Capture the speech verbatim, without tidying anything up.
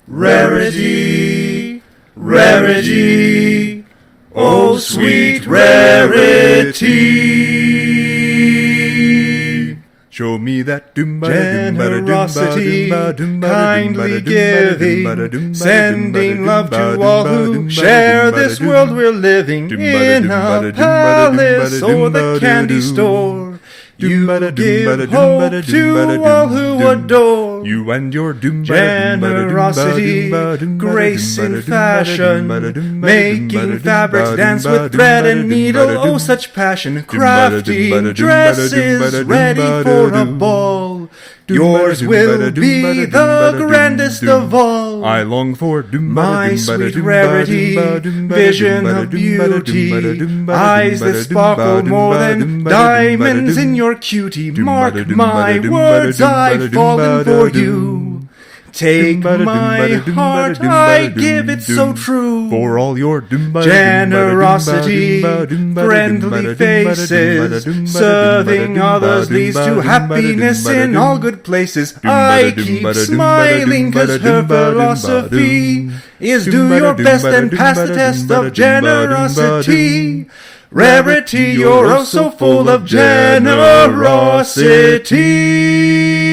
Rarity, rarity, oh sweet rarity. Show me that generosity, kindly giving, sending love to all who share this world we're living in a palace or the candy store. You give hope to all who adore you and your generosity, grace in fashion, making fabrics dance with thread and needle. Oh, such passion, crafting dresses ready for a ball. Yours will be the grandest of all. I long for my sweet rarity, vision of beauty, eyes that sparkle more than diamonds in your cutie. Mark my words, I've fallen for you. Take my heart, I give it so true. For all your generosity, friendly faces, serving others leads to happiness in all good places. I keep smiling cause her philosophy is do your best and pass the test of generosity. Rarity, you're oh so full of generosity.